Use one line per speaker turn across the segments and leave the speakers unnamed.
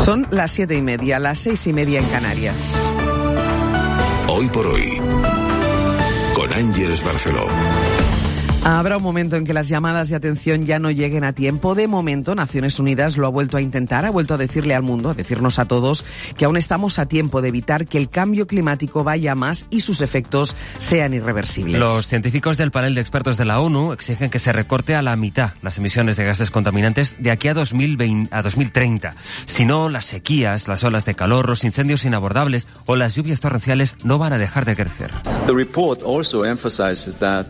Son las 7:30, las 6:30 en Canarias.
Hoy por hoy, con Ángeles Barceló.
Habrá un momento en que las llamadas de atención ya no lleguen a tiempo. De momento, Naciones Unidas lo ha vuelto a intentar, ha vuelto a decirle al mundo, a decirnos a todos, que aún estamos a tiempo de evitar que el cambio climático vaya a más y sus efectos sean irreversibles.
Los científicos del panel de expertos de la ONU exigen que se recorte a la mitad las emisiones de gases contaminantes de aquí a 2030. Si no, las sequías, las olas de calor, los incendios inabordables o las lluvias torrenciales no van a dejar de crecer.
The report also emphasizes that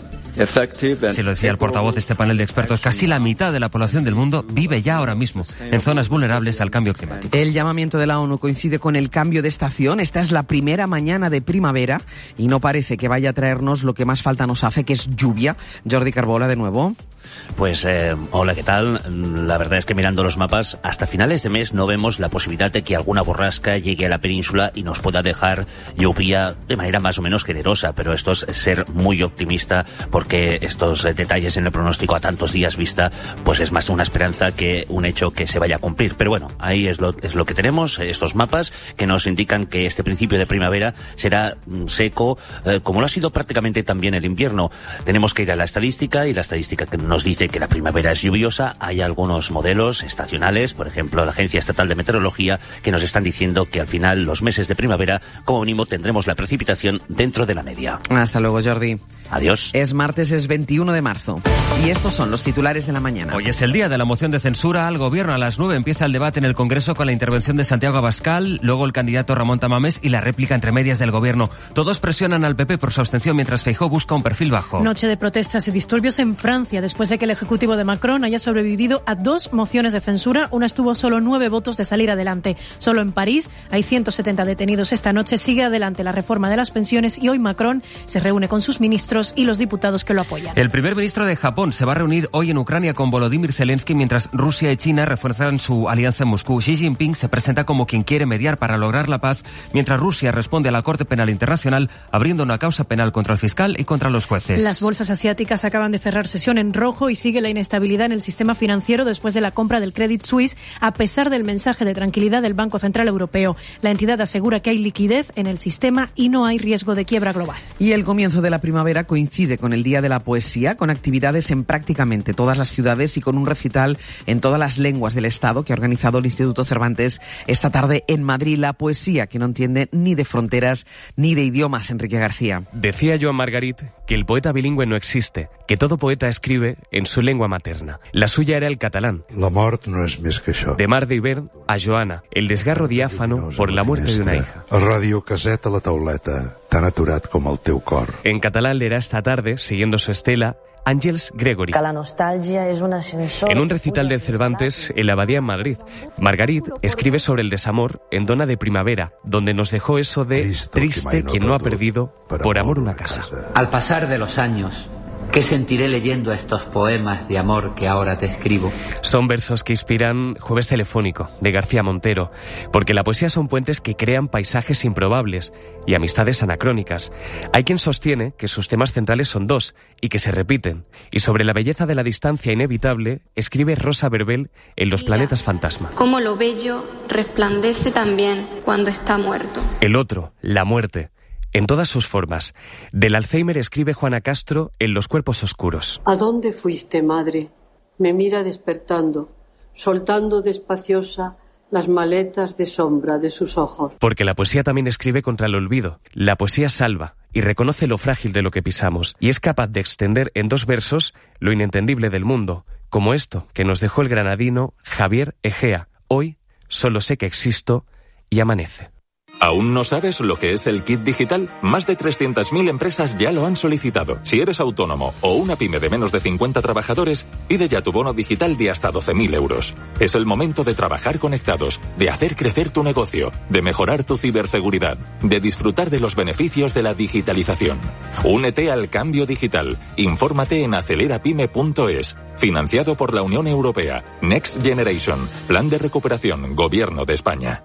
se lo decía el portavoz de este panel de expertos, casi la mitad de la población del mundo vive ya ahora mismo en zonas vulnerables al cambio climático.
El llamamiento de la ONU coincide con el cambio de estación. Esta es la primera mañana de primavera y no parece que vaya a traernos lo que más falta nos hace, que es lluvia. Jordi Carbola, de nuevo.
Pues hola, ¿qué tal? La verdad es que mirando los mapas, hasta finales de mes no vemos la posibilidad de que alguna borrasca llegue a la península y nos pueda dejar lluvia de manera más o menos generosa, pero esto es ser muy optimista porque estos detalles en el pronóstico a tantos días vista, pues es más una esperanza que un hecho que se vaya a cumplir. Pero bueno, ahí es lo que tenemos, estos mapas que nos indican que este principio de primavera será seco, como lo ha sido prácticamente también el invierno. Tenemos que ir a la estadística y la estadística que nos dice que la primavera es lluviosa. Hay algunos modelos estacionales, por ejemplo la Agencia Estatal de Meteorología, que nos están diciendo que al final los meses de primavera como mínimo tendremos la precipitación dentro de la media.
Hasta luego, Jordi.
Adiós.
Es martes, es 21 de marzo. Y estos son los titulares de la mañana.
Hoy es el día de la moción de censura al gobierno. A las 9 empieza el debate en el Congreso con la intervención de Santiago Abascal, luego el candidato Ramón Tamames y la réplica entre medias del gobierno. Todos presionan al PP por su abstención mientras Feijóo busca un perfil bajo.
Noche de protestas y disturbios en Francia después de que el ejecutivo de Macron haya sobrevivido a 2 mociones de censura. Una estuvo solo 9 votos de salir adelante. Solo en París hay 170 detenidos. Esta noche sigue adelante la reforma de las pensiones y hoy Macron se reúne con sus ministros y los diputados que lo apoyan.
El primer ministro de Japón se va a reunir hoy en Ucrania con Volodymyr Zelensky mientras Rusia y China refuerzan su alianza en Moscú. Xi Jinping se presenta como quien quiere mediar para lograr la paz, mientras Rusia responde a la Corte Penal Internacional abriendo una causa penal contra el fiscal y contra los jueces.
Las bolsas asiáticas acaban de cerrar sesión en rojo y sigue la inestabilidad en el sistema financiero después de la compra del Credit Suisse, a pesar del mensaje de tranquilidad del Banco Central Europeo. La entidad asegura que hay liquidez en el sistema y no hay riesgo de quiebra global.
Y el comienzo de la primavera coincide con el Día de la Poesía, con actividades en prácticamente todas las ciudades y con un recital en todas las lenguas del Estado que ha organizado el Instituto Cervantes esta tarde en Madrid. La poesía que no entiende ni de fronteras ni de idiomas. Enrique García.
Decía Joan Margarit que el poeta bilingüe no existe, que todo poeta escribe en su lengua materna. La suya era el catalán.
La mort no és més que això.
De Mar d'Hivern a Joana, el desgarro diáfano por la muerte de una hija.
El radiocaset a la tauleta, tan aturat com el teu cor.
En catalán leerá esta tarde, siguiendo su estela, Àngels Gregory.
Que la nostalgia és un ascensor.
En un recital de Cervantes en la Abadía en Madrid, Margarit escribe sobre el desamor en Dona de Primavera, donde nos dejó eso de triste quien no ha perdido por amor una casa.
Al pasar de los años, ¿qué sentiré leyendo estos poemas de amor que ahora te escribo?
Son versos que inspiran Jueves Telefónico, de García Montero, porque la poesía son puentes que crean paisajes improbables y amistades anacrónicas. Hay quien sostiene que sus temas centrales son 2 y que se repiten, y sobre la belleza de la distancia inevitable escribe Rosa Verbel en Los planetas fantasma.
Cómo lo bello resplandece también cuando está muerto.
El otro, la muerte, en todas sus formas. Del Alzheimer escribe Juana Castro en Los cuerpos oscuros.
¿A dónde fuiste, madre? Me mira despertando, soltando despaciosa las maletas de sombra de sus ojos.
Porque la poesía también escribe contra el olvido. La poesía salva y reconoce lo frágil de lo que pisamos, y es capaz de extender en 2 versos lo inentendible del mundo, como esto que nos dejó el granadino Javier Egea. Hoy solo sé que existo y amanece.
¿Aún no sabes lo que es el kit digital? Más de 300.000 empresas ya lo han solicitado. Si eres autónomo o una pyme de menos de 50 trabajadores, pide ya tu bono digital de hasta 12.000 euros. Es el momento de trabajar conectados, de hacer crecer tu negocio, de mejorar tu ciberseguridad, de disfrutar de los beneficios de la digitalización. Únete al cambio digital. Infórmate en acelerapyme.es. Financiado por la Unión Europea. Next Generation. Plan de recuperación. Gobierno de España.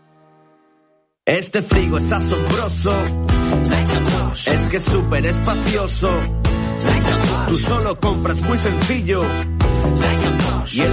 Este frigo es asombroso, es que es súper espacioso, tú solo compras muy sencillo, y el